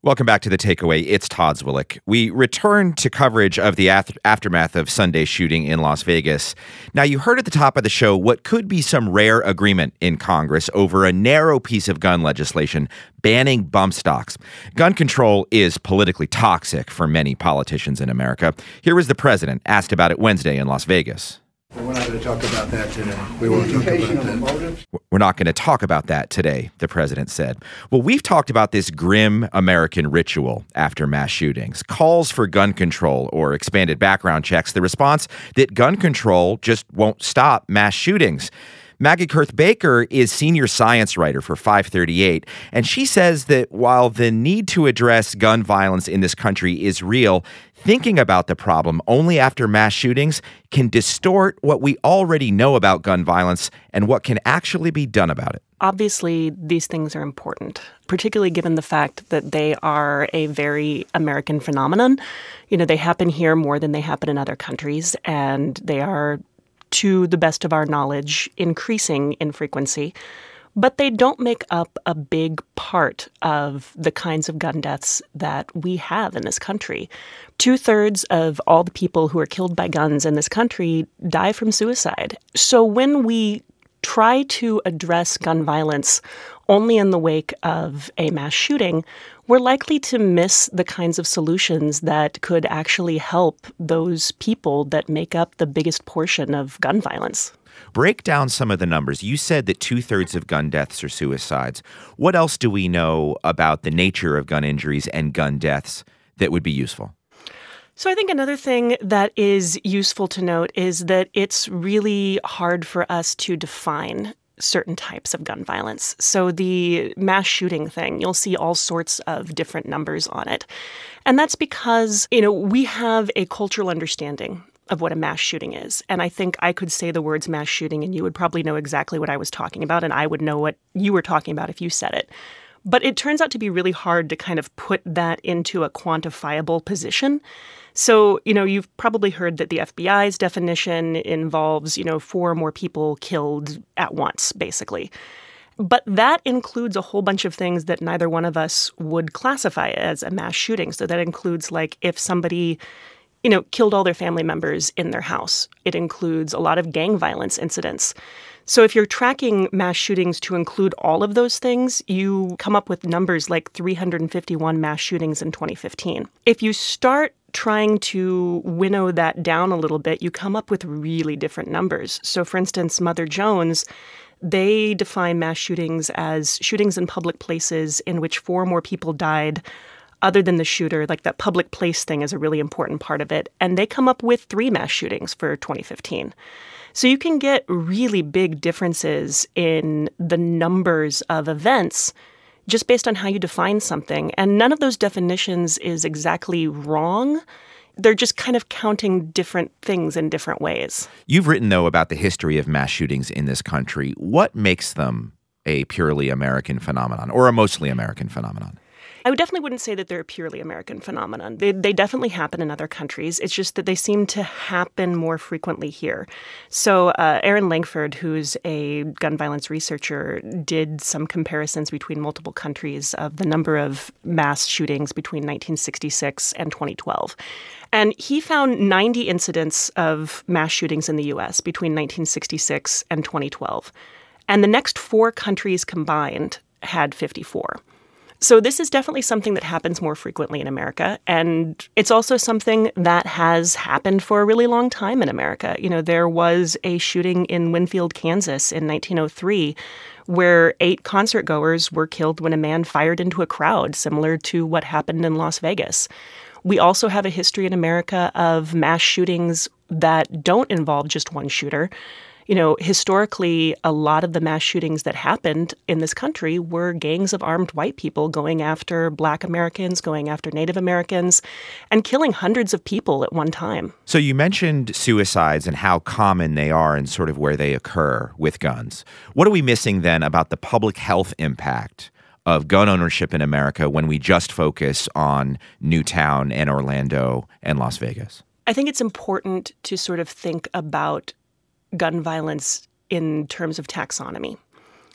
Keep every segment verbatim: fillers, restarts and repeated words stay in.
Welcome back to The Takeaway. It's Todd Zwillich. We return to coverage of the after- aftermath of Sunday's shooting in Las Vegas. Now, you heard at the top of the show what could be some rare agreement in Congress over a narrow piece of gun legislation banning bump stocks. Gun control is politically toxic for many politicians in America. Here was the president asked about it Wednesday in Las Vegas. We're not going to talk about that today. We won't talk about that. We're not going to talk about that today, the president said. Well, we've talked about this grim American ritual after mass shootings, calls for gun control or expanded background checks, the response that gun control just won't stop mass shootings. Maggie Kurth Baker is senior science writer for five thirty-eight, and she says that while the need to address gun violence in this country is real, thinking about the problem only after mass shootings can distort what we already know about gun violence and what can actually be done about it. Obviously, these things are important, particularly given the fact that they are a very American phenomenon. You know, they happen here more than they happen in other countries, and they are, to the best of our knowledge, increasing in frequency. But they don't make up a big part of the kinds of gun deaths that we have in this country. Two-thirds of all the people who are killed by guns in this country die from suicide. So when we try to address gun violence only in the wake of a mass shooting, we're likely to miss the kinds of solutions that could actually help those people that make up the biggest portion of gun violence. Break down some of the numbers. You said that two-thirds of gun deaths are suicides. What else do we know about the nature of gun injuries and gun deaths that would be useful? So I think another thing that is useful to note is that it's really hard for us to define certain types of gun violence. So the mass shooting thing, you'll see all sorts of different numbers on it. And that's because, you know, we have a cultural understanding of what a mass shooting is. And I think I could say the words mass shooting and you would probably know exactly what I was talking about, and I would know what you were talking about if you said it. But it turns out to be really hard to kind of put that into a quantifiable position. So, you know, you've probably heard that the F B I's definition involves, you know, four or more people killed at once, basically. But that includes a whole bunch of things that neither one of us would classify as a mass shooting. So that includes, like, if somebody, you know, killed all their family members in their house. It includes a lot of gang violence incidents. So if you're tracking mass shootings to include all of those things, you come up with numbers like three hundred fifty-one mass shootings in twenty fifteen. If you start trying to winnow that down a little bit, you come up with really different numbers. So for instance, Mother Jones, they define mass shootings as shootings in public places in which four or more people died other than the shooter. Like, that public place thing is a really important part of it. And they come up with three mass shootings for twenty fifteen. So you can get really big differences in the numbers of events just based on how you define something. And none of those definitions is exactly wrong. They're just kind of counting different things in different ways. You've written, though, about the history of mass shootings in this country. What makes them a purely American phenomenon, or a mostly American phenomenon? I would definitely wouldn't say that they're a purely American phenomenon. They, they definitely happen in other countries. It's just that they seem to happen more frequently here. So uh, Aaron Langford, who's a gun violence researcher, did some comparisons between multiple countries of the number of mass shootings between nineteen sixty-six and twenty twelve. And he found ninety incidents of mass shootings in the U S between nineteen sixty-six and twenty twelve. And the next four countries combined had fifty-four. So this is definitely something that happens more frequently in America. And it's also something that has happened for a really long time in America. You know, there was a shooting in Winfield, Kansas in nineteen oh three where eight concert goers were killed when a man fired into a crowd, similar to what happened in Las Vegas. We also have a history in America of mass shootings that don't involve just one shooter. You know, historically, a lot of the mass shootings that happened in this country were gangs of armed white people going after Black Americans, going after Native Americans, and killing hundreds of people at one time. So you mentioned suicides and how common they are and sort of where they occur with guns. What are we missing then about the public health impact of gun ownership in America when we just focus on Newtown and Orlando and Las Vegas? I think it's important to sort of think about gun violence in terms of taxonomy.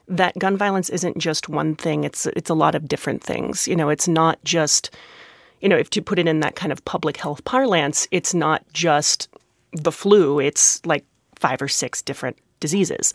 that gun violence isn't just one thing. It's it's a lot of different things. You know, it's not just, you know, if to put it in that kind of public health parlance, it's not just the flu. It's like five or six different diseases.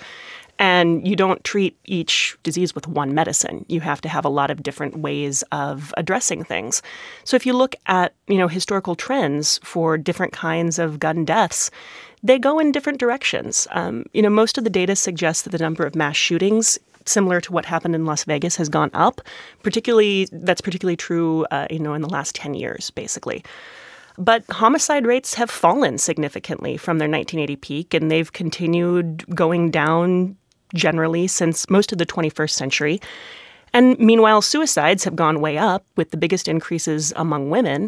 And you don't treat each disease with one medicine. You have to have a lot of different ways of addressing things. So if you look at, you know, historical trends for different kinds of gun deaths, they go in different directions. Um, you know, most of the data suggests that the number of mass shootings, similar to what happened in Las Vegas, has gone up. Particularly, that's particularly true, uh, you know, in the last ten years, basically. But homicide rates have fallen significantly from their nineteen eighty peak, and they've continued going down generally since most of the twenty-first century. And meanwhile, suicides have gone way up, with the biggest increases among women.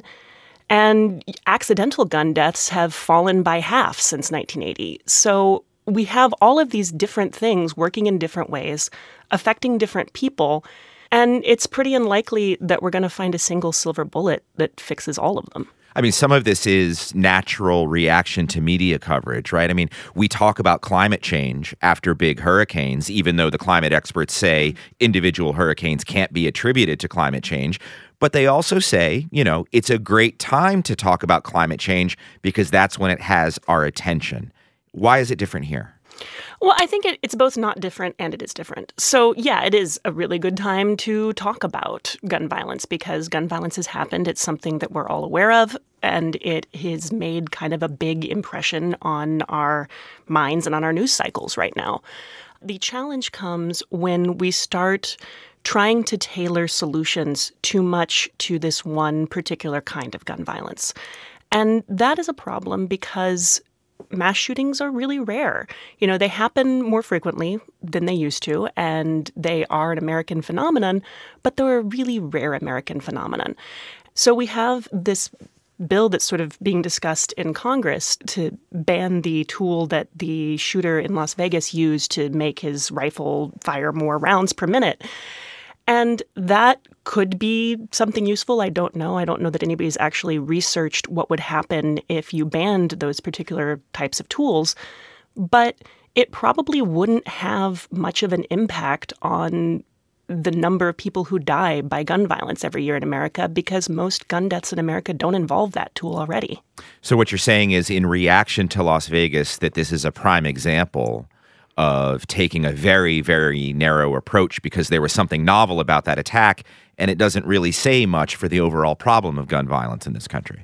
And accidental gun deaths have fallen by half since nineteen eighty. So we have all of these different things working in different ways, affecting different people. And it's pretty unlikely that we're going to find a single silver bullet that fixes all of them. I mean, some of this is natural reaction to media coverage, right? I mean, we talk about climate change after big hurricanes, even though the climate experts say individual hurricanes can't be attributed to climate change. But they also say, you know, it's a great time to talk about climate change because that's when it has our attention. Why is it different here? Well, I think it, it's both not different and it is different. So, yeah, it is a really good time to talk about gun violence because gun violence has happened. It's something that we're all aware of, and it has made kind of a big impression on our minds and on our news cycles right now. The challenge comes when we start trying to tailor solutions too much to this one particular kind of gun violence. And that is a problem because mass shootings are really rare. You know, they happen more frequently than they used to, and they are an American phenomenon, but they're a really rare American phenomenon. So we have this bill that's sort of being discussed in Congress to ban the tool that the shooter in Las Vegas used to make his rifle fire more rounds per minute. And that could be something useful. I don't know. I don't know that anybody's actually researched what would happen if you banned those particular types of tools. But it probably wouldn't have much of an impact on the number of people who die by gun violence every year in America because most gun deaths in America don't involve that tool already. So what you're saying is in reaction to Las Vegas that this is a prime example of taking a very, very narrow approach because there was something novel about that attack, and it doesn't really say much for the overall problem of gun violence in this country.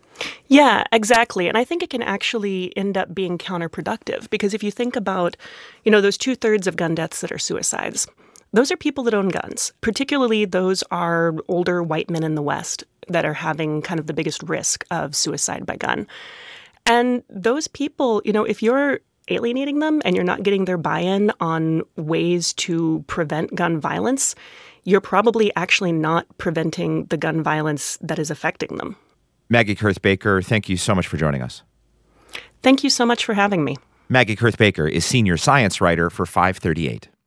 Yeah, exactly. And I think it can actually end up being counterproductive because if you think about, you know, those two-thirds of gun deaths that are suicides, those are people that own guns. Particularly those are older white men in the West that are having kind of the biggest risk of suicide by gun. And those people, you know, if you're alienating them and you're not getting their buy-in on ways to prevent gun violence, you're probably actually not preventing the gun violence that is affecting them. Maggie Kurth-Baker, thank you so much for joining us. Thank you so much for having me. Maggie Kurth-Baker is senior science writer for five thirty-eight.